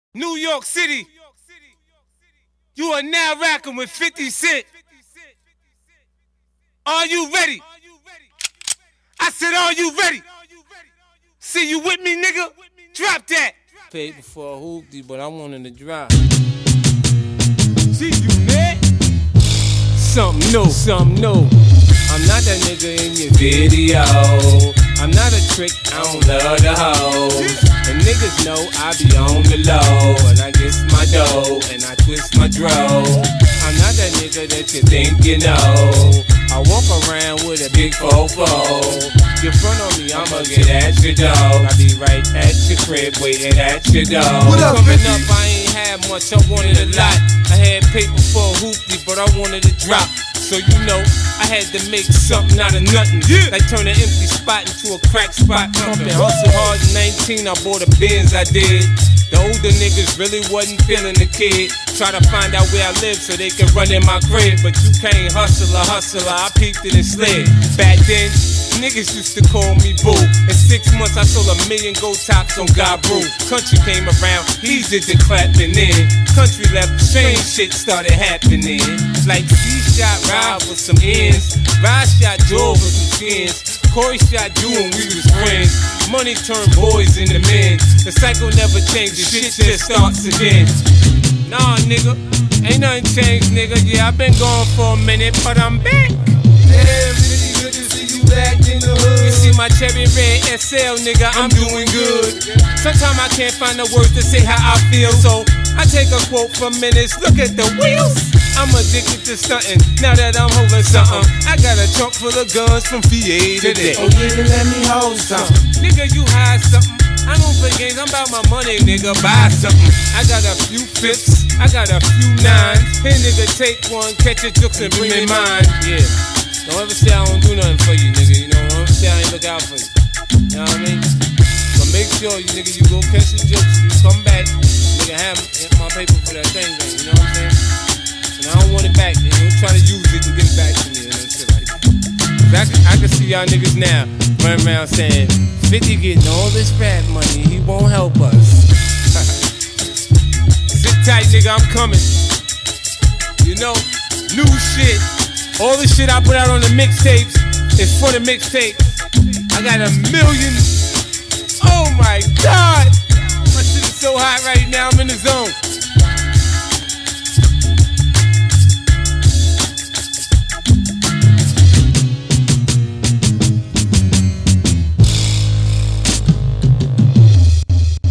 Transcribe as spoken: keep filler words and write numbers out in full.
New York City. You are now rocking with fifty Cent. Are you ready? I said, are you ready? See you with me, nigga? Drop that. Paid before I hooped you, but I wanted to drop. See you, man. Something new, something new. I'm not that nigga in your video. I'm not a trick, I don't love the hoes. And niggas know I be on the low. And I get my dough, and I twist my dro. I'm not that nigga that you think you know. I walk around with a big fofo. You front on me, I'ma get at your dough. I be right at your crib, waiting at your dough. What up, Coming fifty? up, I ain't had much, I wanted a lot. I had paper for a hoopty, but I wanted to drop. So you know, I had to make something out of nothing. Yeah. Like turn an empty spot into a crack spot. Pumping hustle hard in nineteen, I bought a Benz, I did. The older niggas really wasn't feeling the kid. Try to find out where I live so they can run in my crib. But you can't hustle a hustler, I peeped it and slid. Back then, niggas used to call me boo. In six months, I sold a million gold tops on God Brew. Country came around, he did the clapping in. Country left, strange shit started happening. Like C-Shot Ride with some ends. Ride shot Joe with some skins. Corey shot you and we was friends. Money turned boys into men. The cycle never changes, shit just starts again. Nah, nigga, ain't nothing changed, nigga. Yeah, I've been gone for a minute, but I'm back. Damn, really good to see you back in the hood. You see my cherry red S L, nigga, I'm doing good. Sometimes I can't find the words to say how I feel, so I take a quote from minutes, look at the wheels. I'm addicted to stunting, now that I'm holding something. I got a trunk full of guns from V A to day. Oh yeah, then let me hold something. Nigga, you hide something. I don't play games, I'm about my money, nigga, buy something. I got a few fifths, I got a few nines. Here, nigga, take one, catch your jokes and bring me mine. Yeah, don't ever say I don't do nothing for you, nigga. You know, don't ever say I ain't look out for you. You know what I mean? But make sure, you nigga, you go catch your jokes, you come back, nigga, have my paper for that thing, thing, you know what I'm saying? And I don't want it back, and don't try to use it and give it back to me, and shit like that. I can, I can see y'all niggas now running around saying, fifty getting all this fat money, he won't help us. Sit tight, nigga, I'm coming. You know, new shit. All the shit I put out on the mixtapes is for the mixtape. I got a million. Oh my God. My shit is so hot right now, I'm in the zone.